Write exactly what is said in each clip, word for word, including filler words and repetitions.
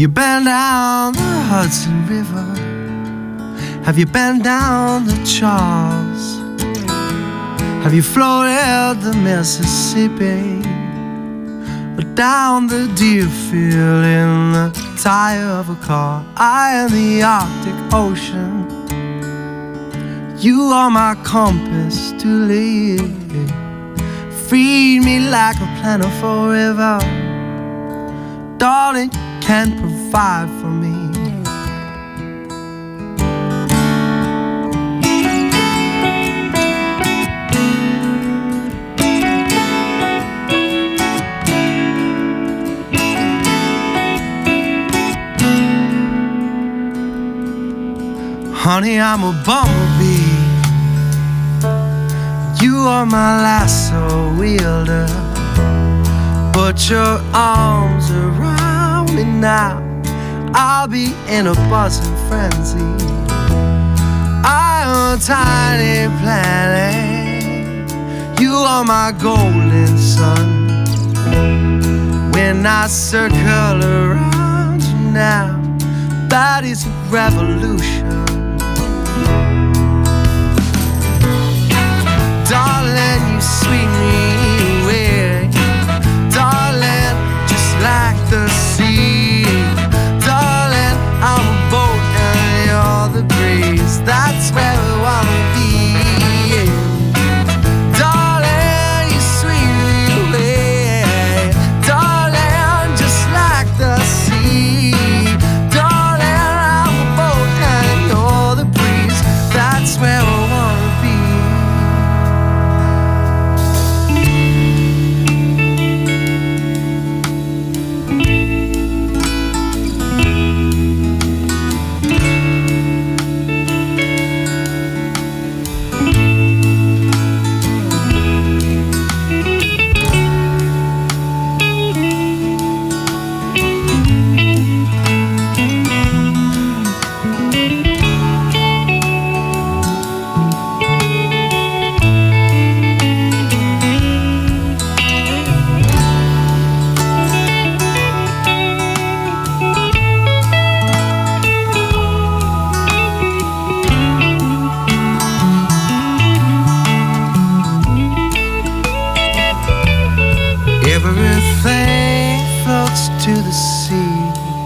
you been down the Hudson River? Have you been down the Charles? Have you floated the Mississippi? Or down the Deerfield in the tire of a car? I am the Arctic Ocean. You are my compass to live. Feed me like a plentiful river. Darling, you can provide for me. Honey, I'm a bumblebee. You are my lasso wielder. Put your arms around me now. I'll be in a buzzing frenzy. I am a tiny planet. You are my golden sun. When I circle around you now, that is a revolution. Darling, you sweep me away. Darling, just like the sea. Darling, I'm a boat and you're the breeze. That's where we wanna be. Darling, you sweep me away. Darling, just like the sea. Darling, I'm a boat and you're the breeze. That's where we wanna be. Everything floats to the sea.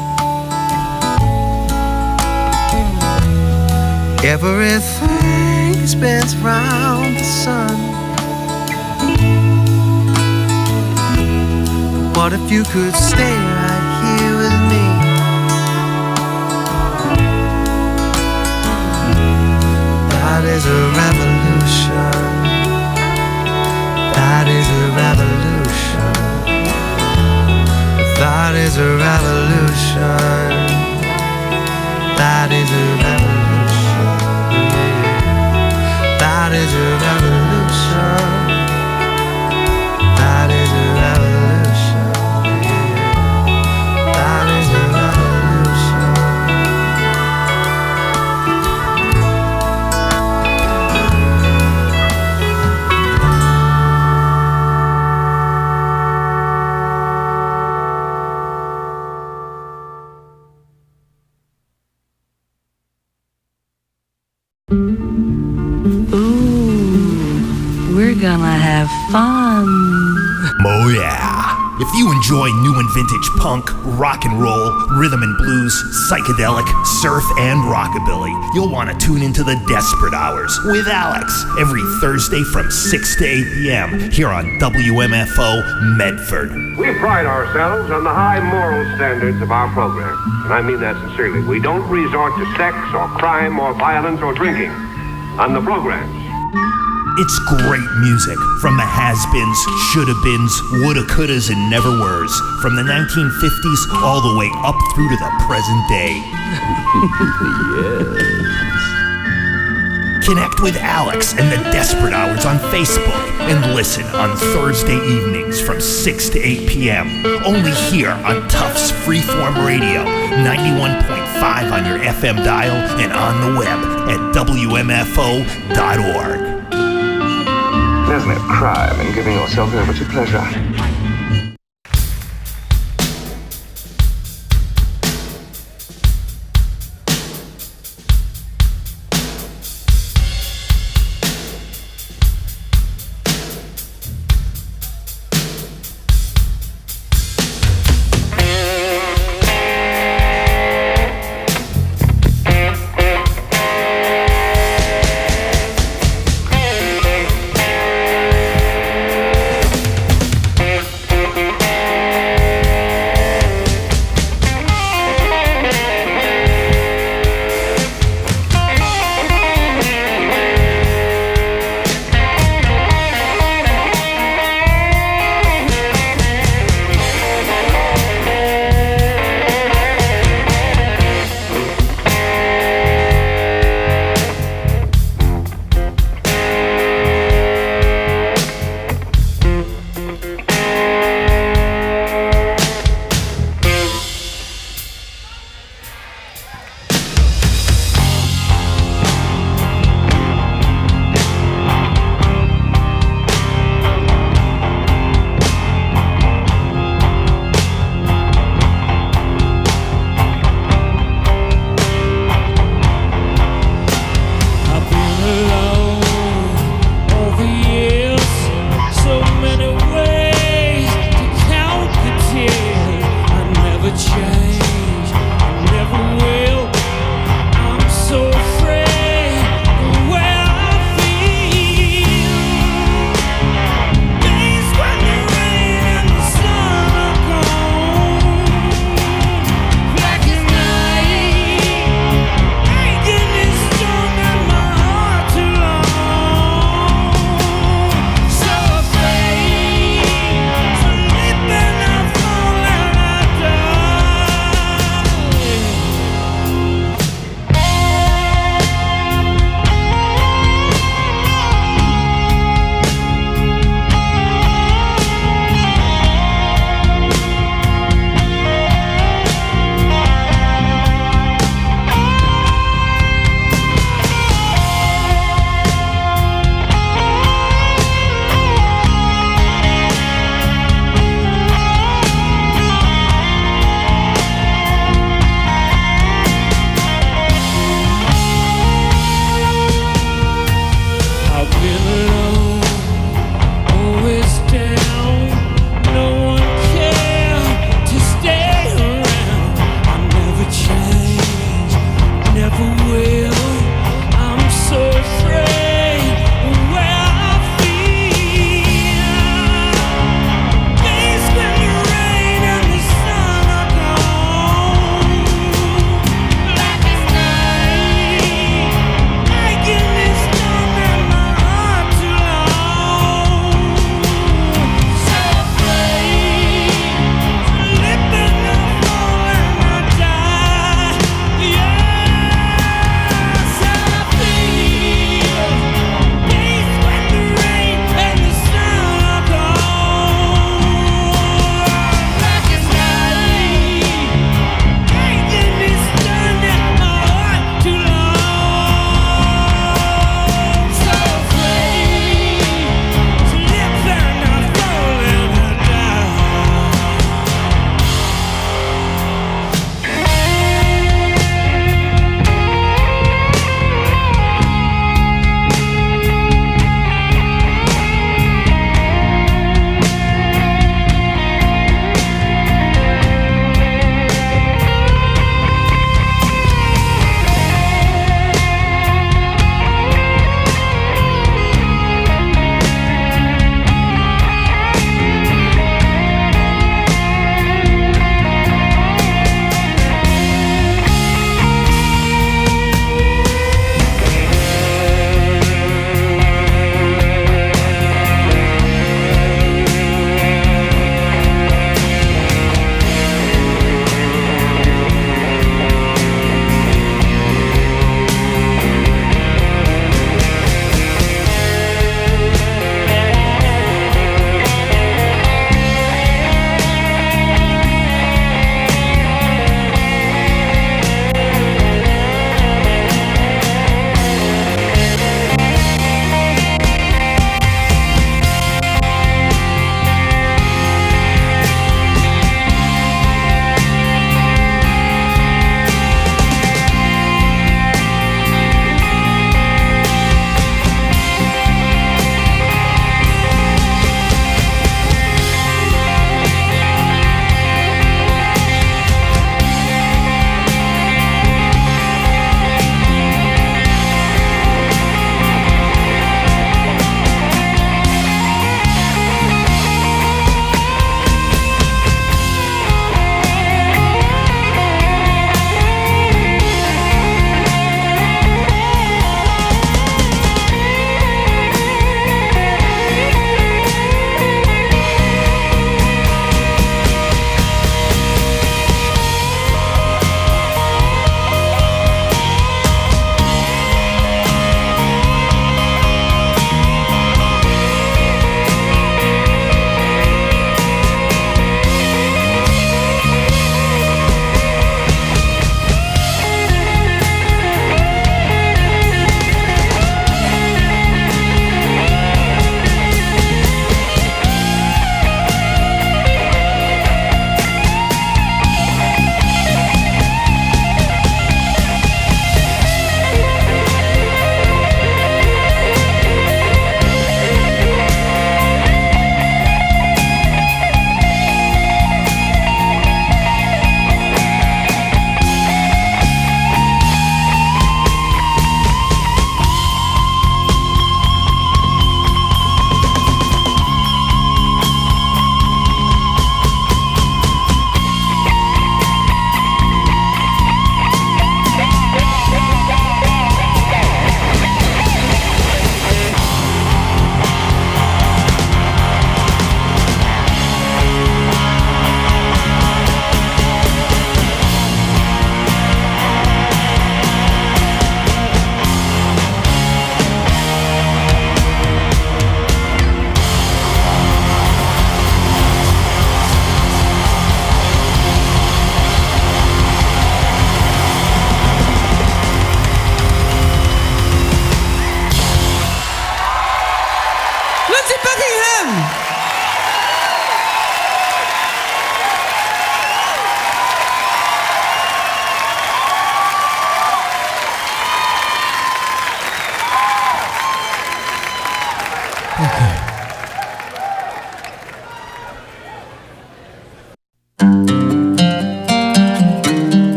Everything spins round the sun. What if you could stay right here with me? That is a revolution. That is a revolution. That is a revolution. That is a revolution. That is a revolution. That is a revolution. That is a revolution. We're gonna have fun. Oh yeah. If you enjoy new and vintage punk, rock and roll, rhythm and blues, psychedelic, surf, and rockabilly, you'll want to tune into the Desperate Hours with Alex every Thursday from six to eight p.m. here on W M F O Medford. We pride ourselves on the high moral standards of our program, and I mean that sincerely. We don't resort to sex or crime or violence or drinking on the programs. It's great music from the has-beens, shoulda-beens, woulda-couldas, and never-weres, from the nineteen fifties all the way up through to the present day. Yes. Connect with Alex and the Desperate Hours on Facebook and listen on Thursday evenings from six to eight p.m. only here on Tufts Freeform Radio, ninety-one point five on your F M dial and on the web at W M F O dot org. There's no crime in giving yourself over to pleasure.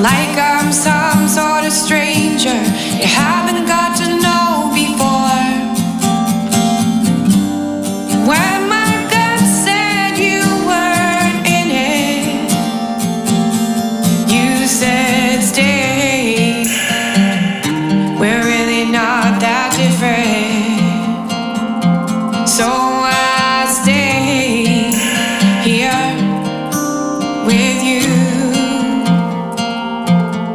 like I'm some sort of stranger you haven't got to know before. When my gut said you weren't in it, you said stay. We're really not that different, so I stay here with you.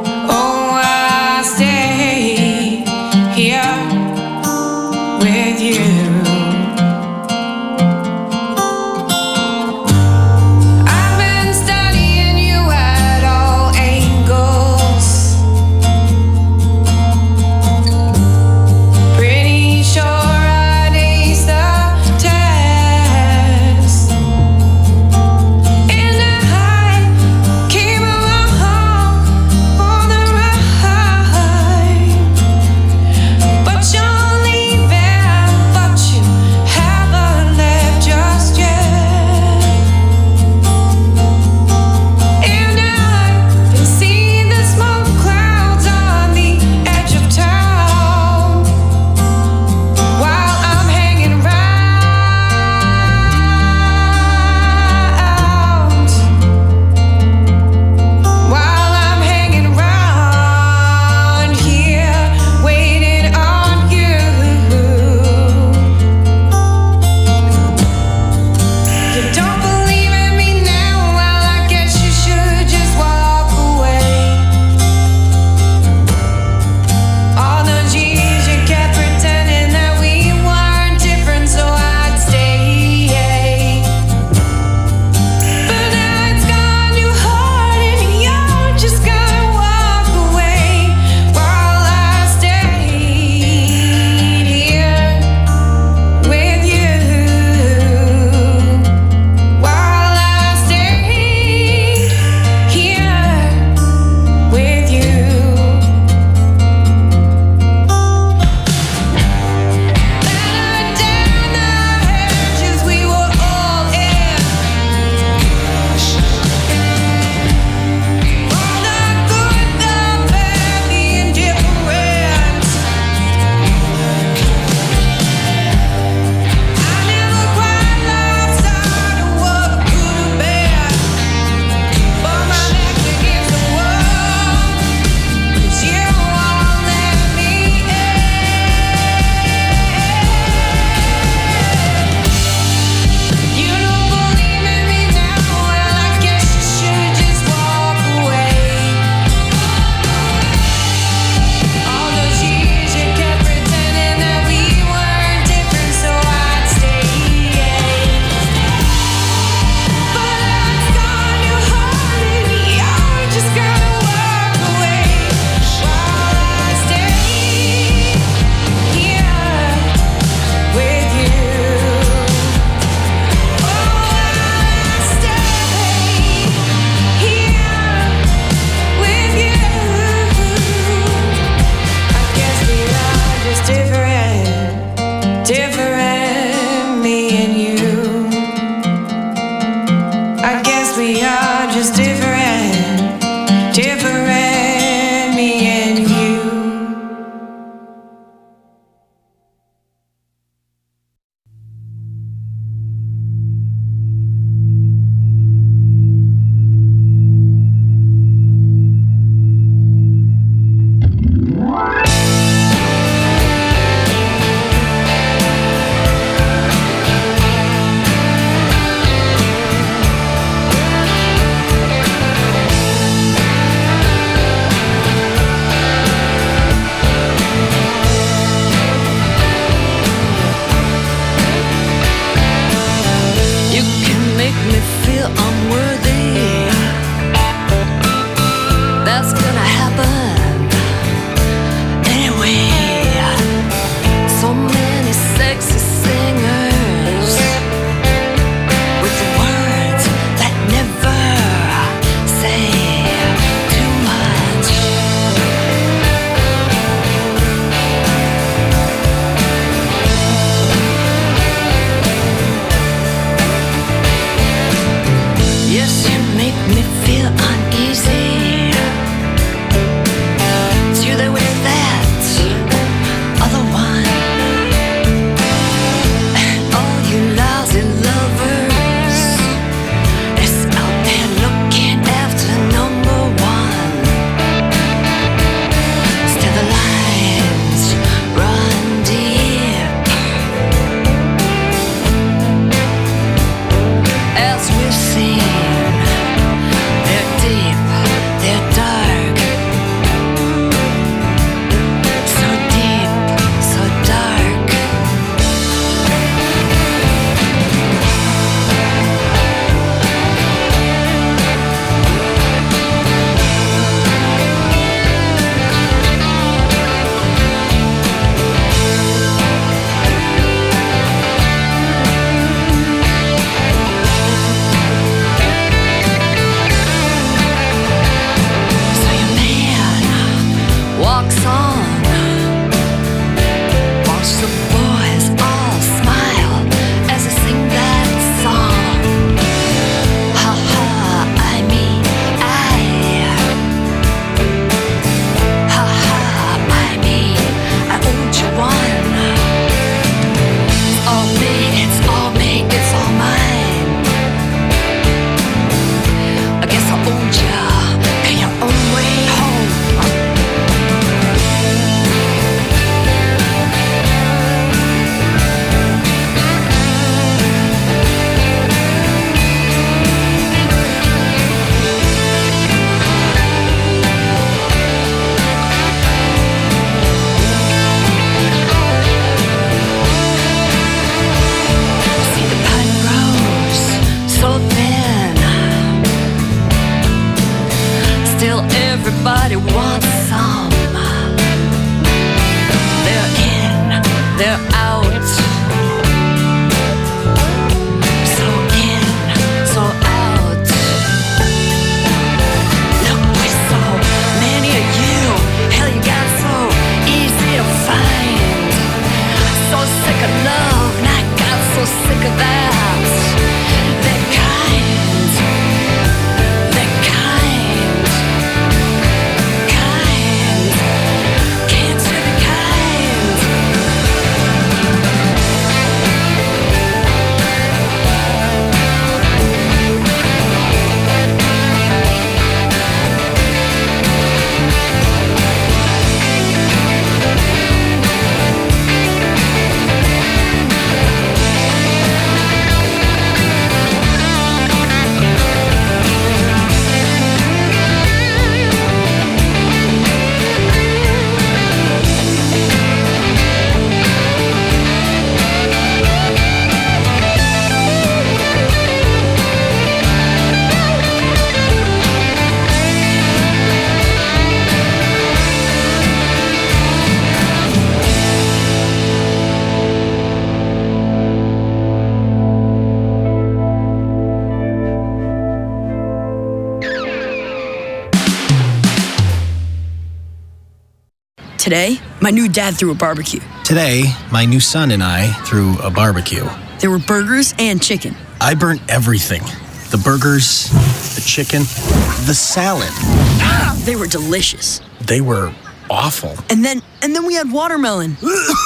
Today, my new dad threw a barbecue. Today, my new son and I threw a barbecue. There were burgers and chicken. I burnt everything. The burgers, the chicken, the salad. Ah, they were delicious. They were awful. And then, and then we had watermelon.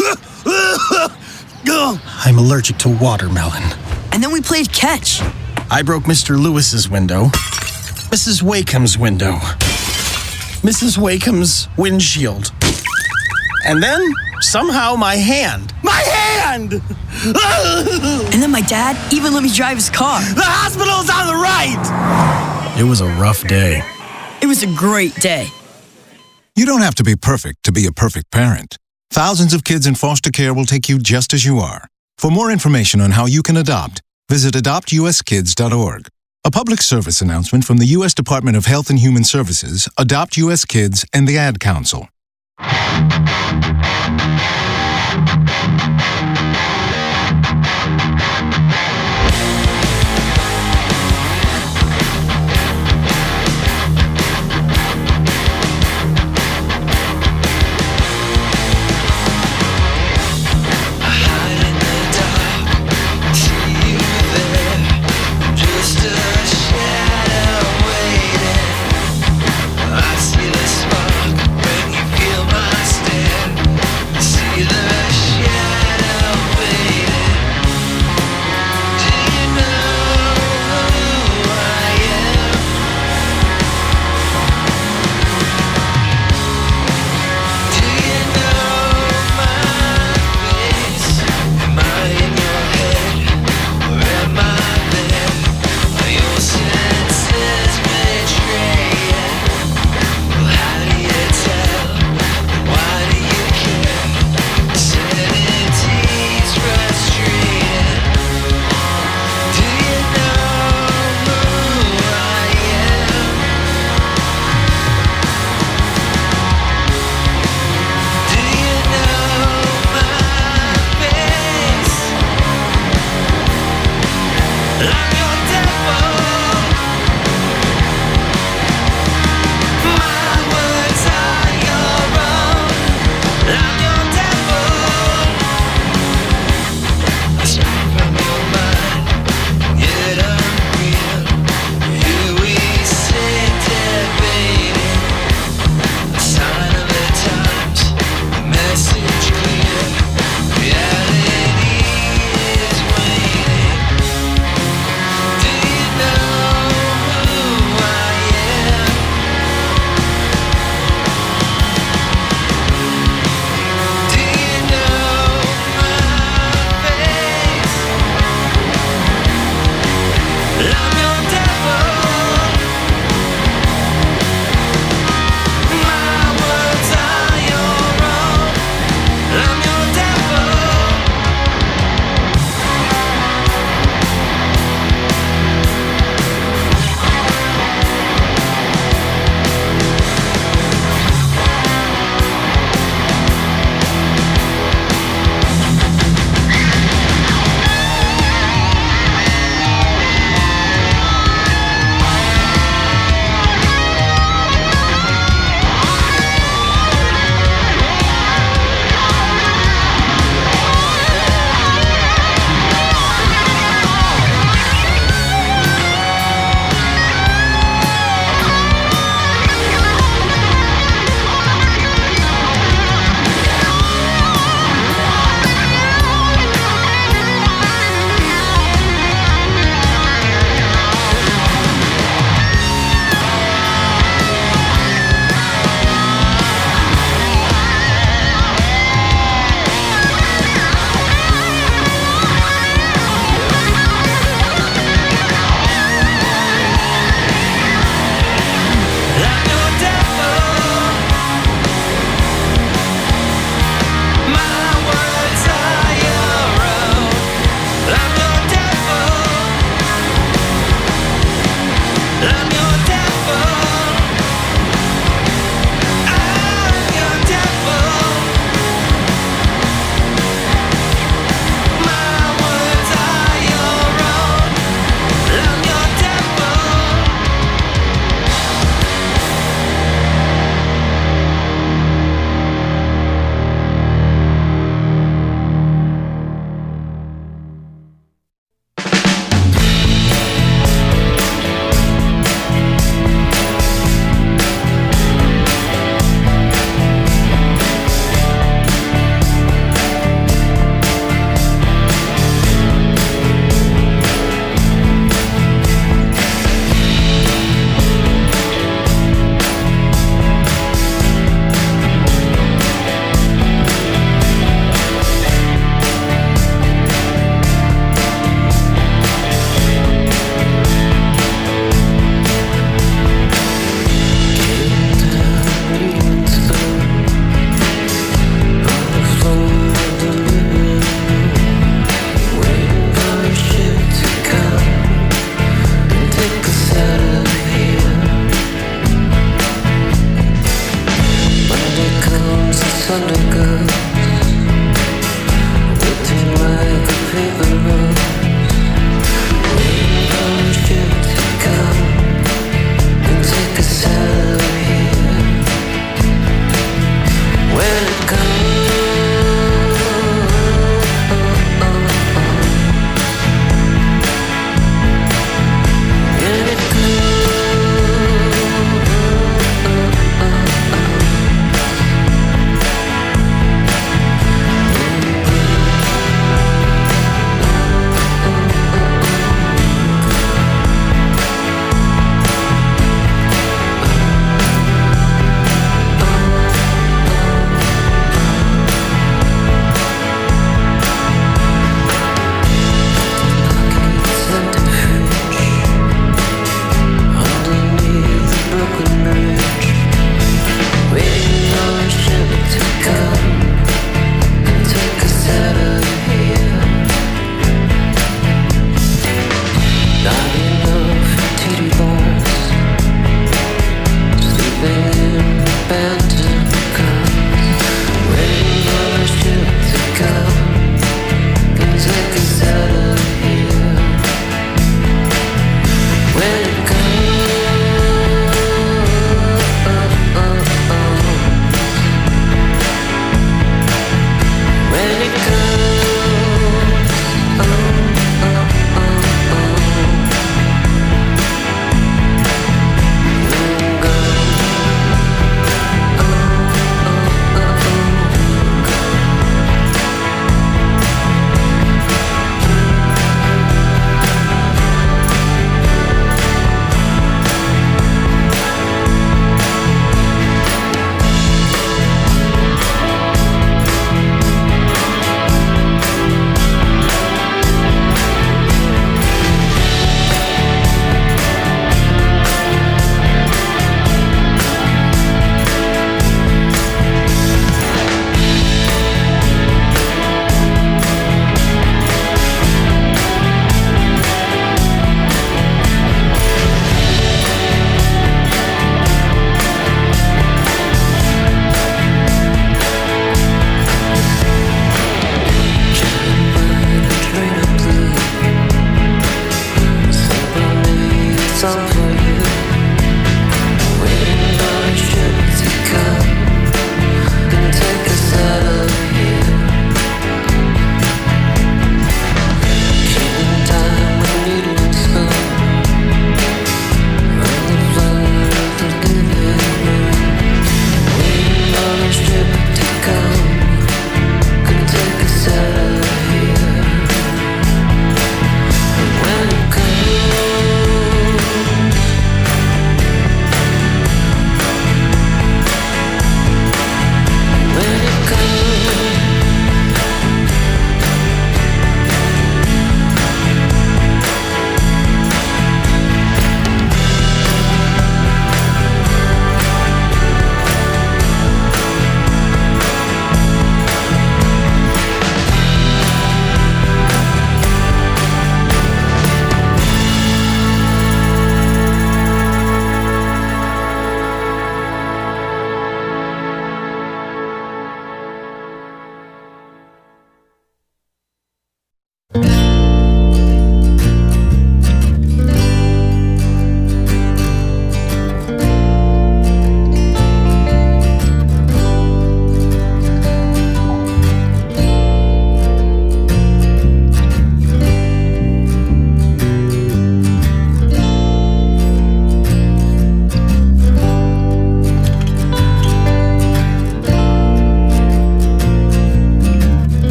I'm allergic to watermelon. And then we played catch. I broke Mister Lewis's window, Missus Wakeham's window, Missus Wakeham's windshield. And then, somehow, my hand. My hand! And then my dad even let me drive his car. The hospital's on the right! It was a rough day. It was a great day. You don't have to be perfect to be a perfect parent. Thousands of kids in foster care will take you just as you are. For more information on how you can adopt, visit adopt u s kids dot org. A public service announcement from the U S Department of Health and Human Services, Adopt U S Kids, and the Ad Council. I see the spark when you feel my stare.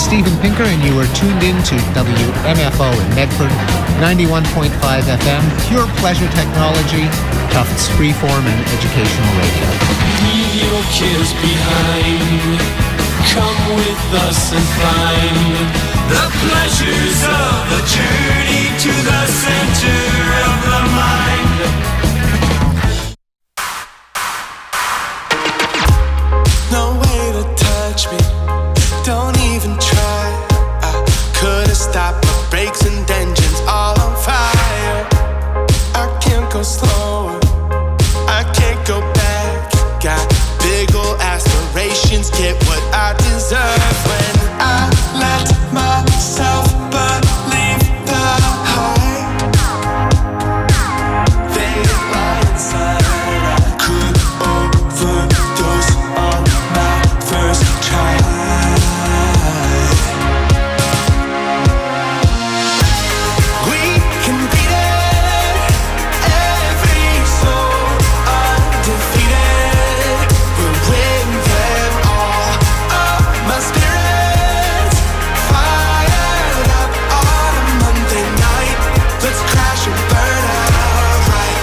Steven Pinker, and you are tuned in to W M F O in Medford, ninety-one point five F M, pure pleasure technology, Tufts freeform and educational radio. Leave your cares behind. Come with us and find the pleasures of the journey to the center of the mind. No way to touch me, don't even try. I could've stopped my brakes and engines all on fire. I can't go slower, I can't go back. Got big ol' aspirations, get what I deserve. When I let myself believe the high, they lie inside. I could overdose on my first try. We can beat it, every soul undefeated. We'll win them all. Oh, my spirit's fired up on a Monday night. Let's crash and burn out right.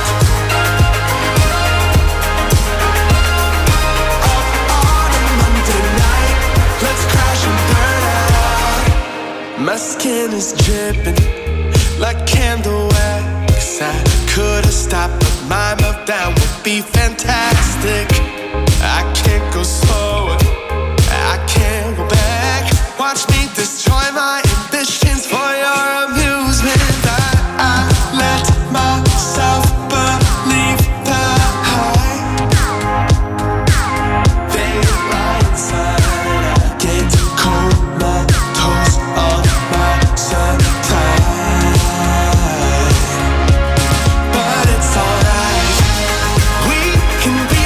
Up on a Monday night. Let's crash and burn out. My skin is dripping like candle wax. I could've stopped, but my meltdown would be fantastic. I can't go slower, I can't go back. Watch me destroy my ambitions for your amusement. I, I let myself believe the high. They lie inside. I get comatose on my supply. But it's alright, we can be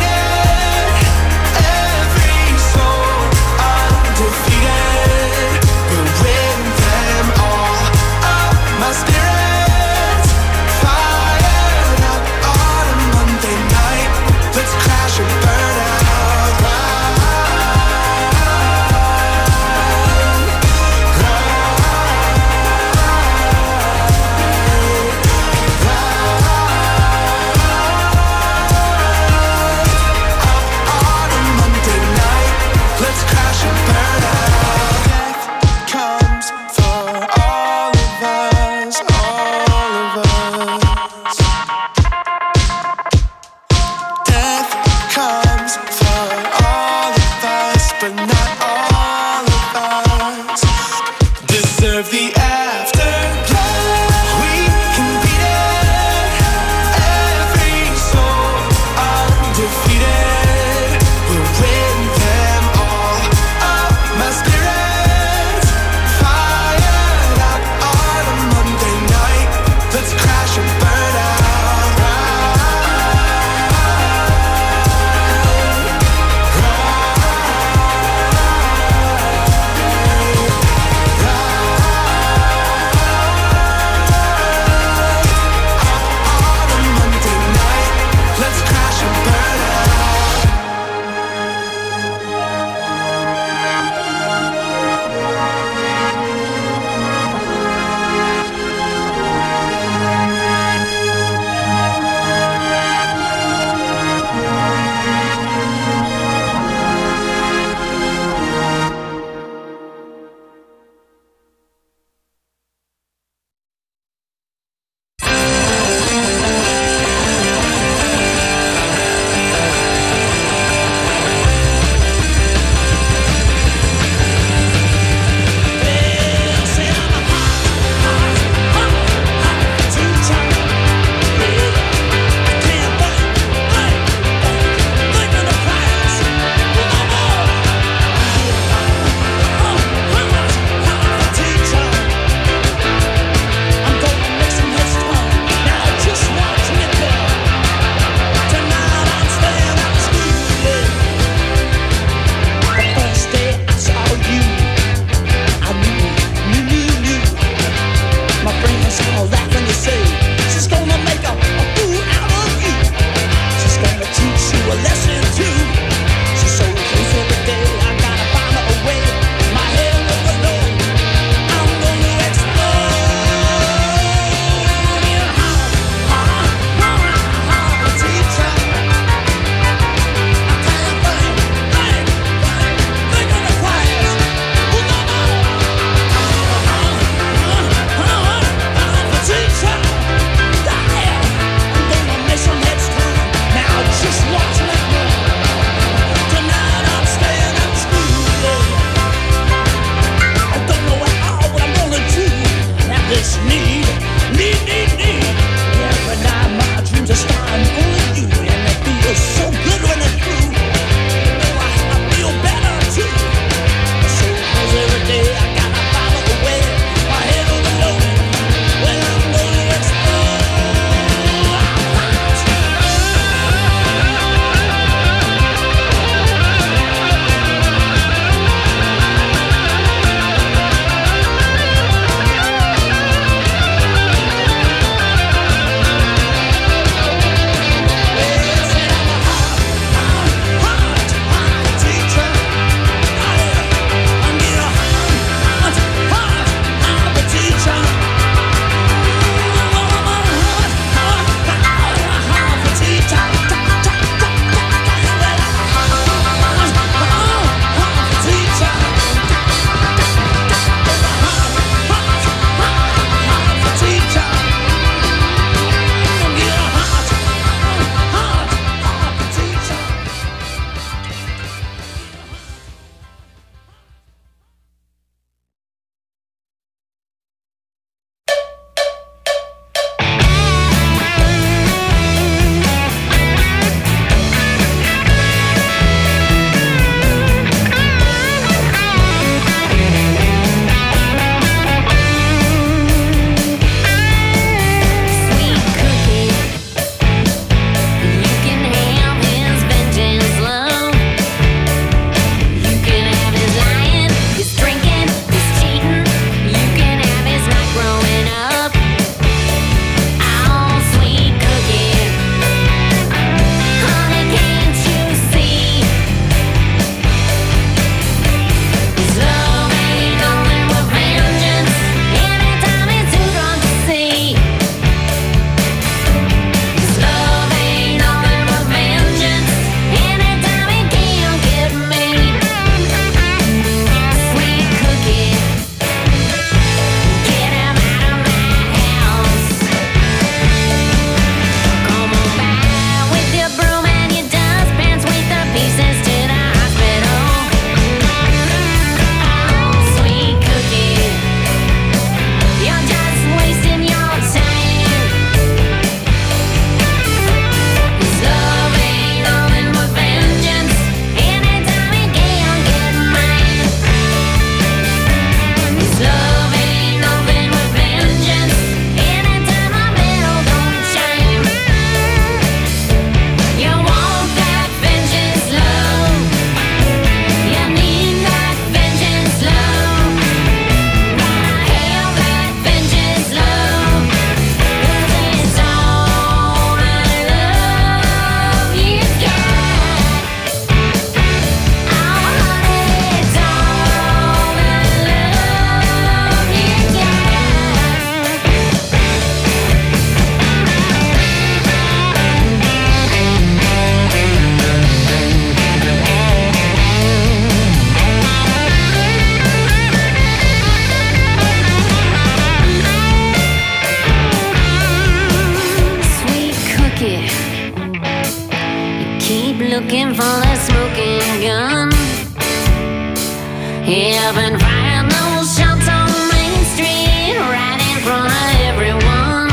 looking for the smoking gun. Yeah, I've been firing those shots on Main Street, right in front of everyone.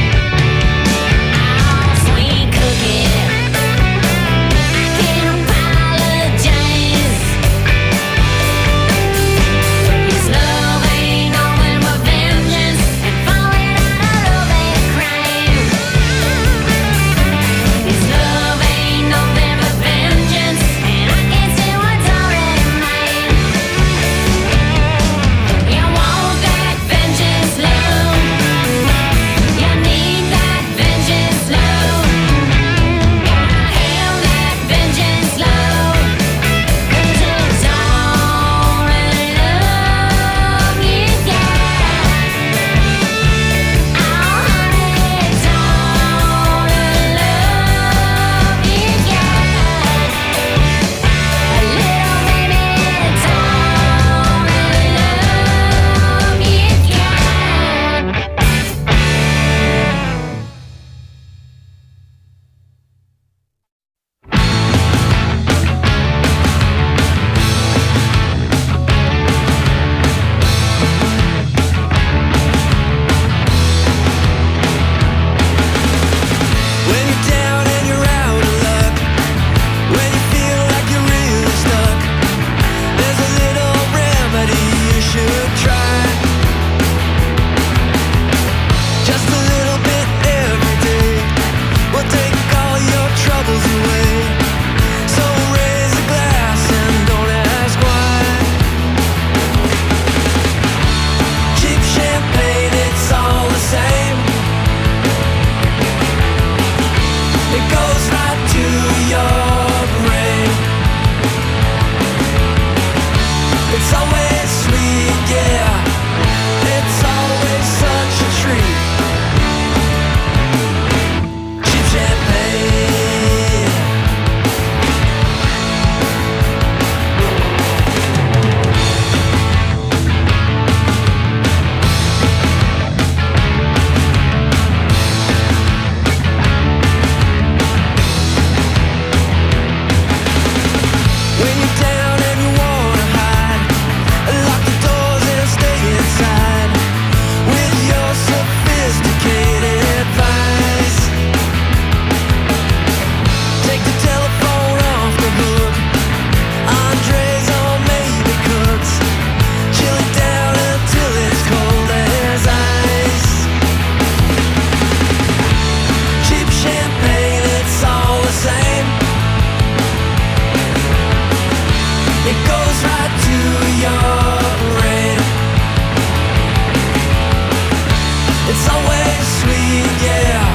Oh, sweet cookie, I can't apologize. His love ain't nothing but vengeance and falling out of love and crime. His love ain't nothing but vengeance, and I can't say what's already mine. You want that vengeance, love. You need that vengeance, love. Gotta have that vengeance, love. 'Cause it's all in love you got. Oh, honey, it's all in love you got. A little baby, it's all in love you got. When you're down and you're out of luck, when you feel like you're really stuck, there's a little remedy you should try. Just a little bit every day will take all your troubles away. So raise a glass and don't ask why. Cheap champagne, it's all the same. It goes right to your brain. It's always sweet, yeah. It's always such a treat. Cheap champagne. When you're down and you wanna hide, lock the doors and stay inside with your sophisticated advice. Take the telephone off the hook, Andres or maybe Cooks. Chill it down until it's cold as ice. Cheap champagne, it's all the same. It goes right to your brain. It's always sweet, yeah.